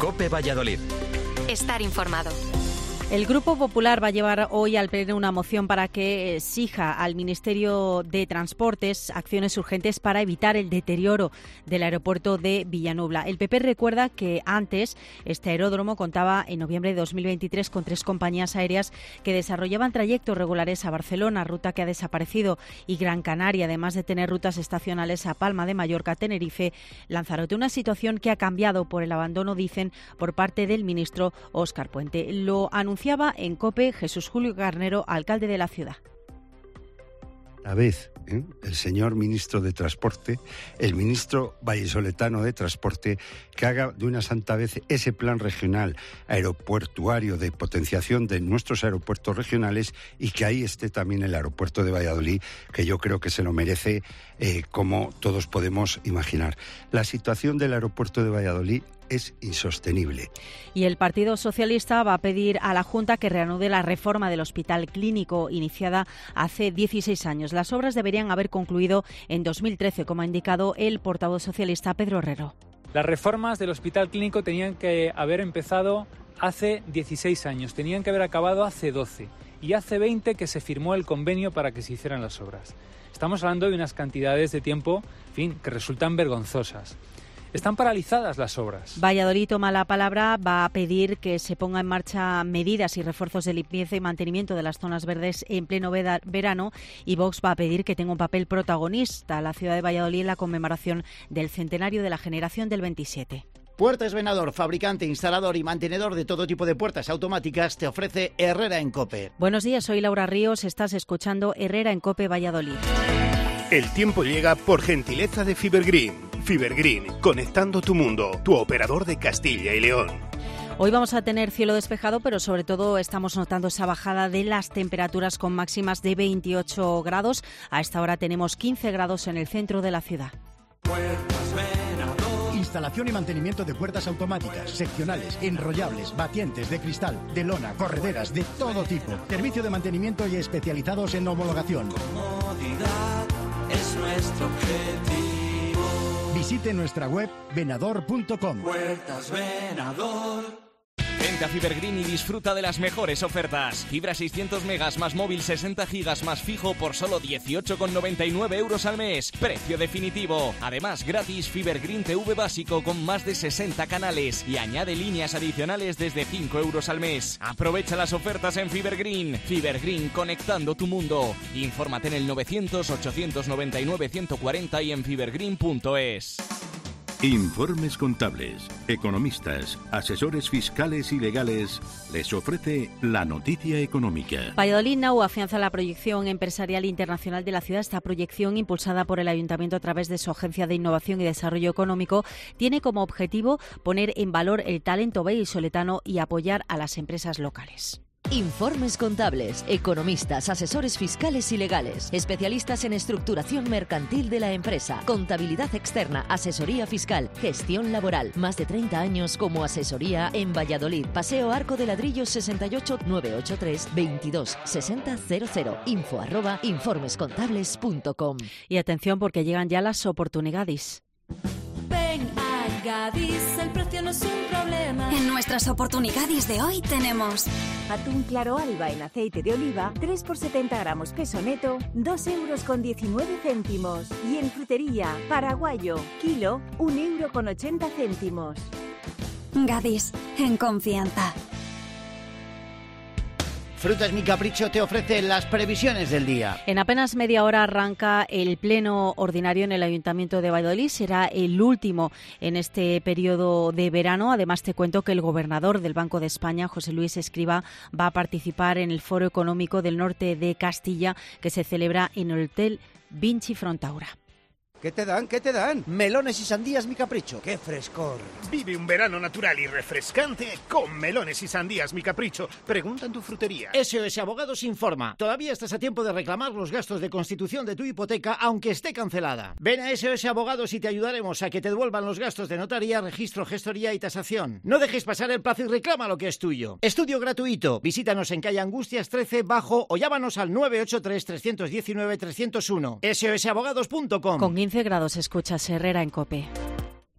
COPE Valladolid. Estar informado. El Grupo Popular va a llevar hoy al Pleno una moción para que exija al Ministerio de Transportes acciones urgentes para evitar el deterioro del aeropuerto de Villanueva. El PP recuerda que antes este aeródromo contaba en noviembre de 2023 con 3 compañías aéreas que desarrollaban trayectos regulares a Barcelona, ruta que ha desaparecido, y Gran Canaria, además de tener rutas estacionales a Palma de Mallorca, Tenerife, Lanzarote. Una situación que ha cambiado por el abandono, dicen, por parte del ministro Óscar Puente. Lo anunciaba en COPE Jesús Julio Garnero, alcalde de la ciudad. A vez, el señor ministro de Transporte, el ministro vallisoletano de Transporte, que haga de una santa vez ese plan regional aeropuertuario de potenciación de nuestros aeropuertos regionales, y que ahí esté también el aeropuerto de Valladolid, que yo creo que se lo merece, como todos podemos imaginar. La situación del aeropuerto de Valladolid es insostenible. Y el Partido Socialista va a pedir a la Junta que reanude la reforma del Hospital Clínico iniciada hace 16 años. Las obras deberían haber concluido en 2013, como ha indicado el portavoz socialista Pedro Herrero. Las reformas del Hospital Clínico tenían que haber empezado hace 16 años, tenían que haber acabado hace 12 y hace 20 que se firmó el convenio para que se hicieran las obras. Estamos hablando de unas cantidades de tiempo, en fin, que resultan vergonzosas. Están paralizadas las obras. Valladolid toma la palabra, va a pedir que se ponga en marcha medidas y refuerzos de limpieza y mantenimiento de las zonas verdes en pleno verano, y Vox va a pedir que tenga un papel protagonista la ciudad de Valladolid en la conmemoración del centenario de la generación del 27. Puertas Venador, fabricante, instalador y mantenedor de todo tipo de puertas automáticas, te ofrece Herrera en COPE. Buenos días, soy Laura Ríos, estás escuchando Herrera en COPE Valladolid. El tiempo llega por gentileza de Fibergreen. Fibergreen, conectando tu mundo, tu operador de Castilla y León. Hoy vamos a tener cielo despejado, pero sobre todo estamos notando esa bajada de las temperaturas con máximas de 28 grados. A esta hora tenemos 15 grados en el centro de la ciudad. Instalación y mantenimiento de puertas automáticas, seccionales, enrollables, batientes, de cristal, de lona, correderas, de todo tipo. Servicio de mantenimiento y especializados en homologación. Comodidad es nuestro objetivo. Visite nuestra web venador.com. Puertas Venador. Vente a Fibergreen y disfruta de las mejores ofertas. Fibra 600 megas más móvil 60 gigas más fijo por solo 18,99 euros al mes. Precio definitivo. Además, gratis Fibergreen TV básico con más de 60 canales y añade líneas adicionales desde 5 euros al mes. Aprovecha las ofertas en Fibergreen. Fibergreen, conectando tu mundo. Infórmate en el 900-899-140 y en fibergreen.es. Informes Contables, economistas, asesores fiscales y legales les ofrece la noticia económica. Valladolid Now afianza la proyección empresarial internacional de la ciudad. Esta proyección, impulsada por el Ayuntamiento a través de su Agencia de Innovación y Desarrollo Económico, tiene como objetivo poner en valor el talento vallisoletano y apoyar a las empresas locales. Informes Contables, economistas, asesores fiscales y legales, especialistas en estructuración mercantil de la empresa, contabilidad externa, asesoría fiscal, gestión laboral. Más de 30 años como asesoría en Valladolid. Paseo Arco de Ladrillos 68 983 22 60 00. info@informescontables.com. Y atención, porque llegan ya las oportunidades. Ven a Gadis, el precio no es un problema. En nuestras oportunidades de hoy tenemos atún claro alba en aceite de oliva, 3 por 70 gramos peso neto, 2,19 €. Y en frutería, paraguayo, kilo, 1,80 €. Gadis, en confianza. Frutas Mi Capricho te ofrece las previsiones del día. En apenas media hora arranca el pleno ordinario en el Ayuntamiento de Valladolid. Será el último en este periodo de verano. Además, te cuento que el gobernador del Banco de España, José Luis Escrivá, va a participar en el Foro Económico del Norte de Castilla, que se celebra en el Hotel Vinci Frontaura. ¿Qué te dan? ¿Qué te dan? Melones y sandías Mi Capricho. ¡Qué frescor! Vive un verano natural y refrescante con melones y sandías Mi Capricho. Pregunta en tu frutería. SOS Abogados informa. Todavía estás a tiempo de reclamar los gastos de constitución de tu hipoteca, aunque esté cancelada. Ven a SOS Abogados y te ayudaremos a que te devuelvan los gastos de notaría, registro, gestoría y tasación. No dejes pasar el plazo y reclama lo que es tuyo. Estudio gratuito. Visítanos en calle Angustias 13 bajo o llámanos al 983 319 301. SOSabogados.com. Con 15 grados escuchas Herrera en COPE.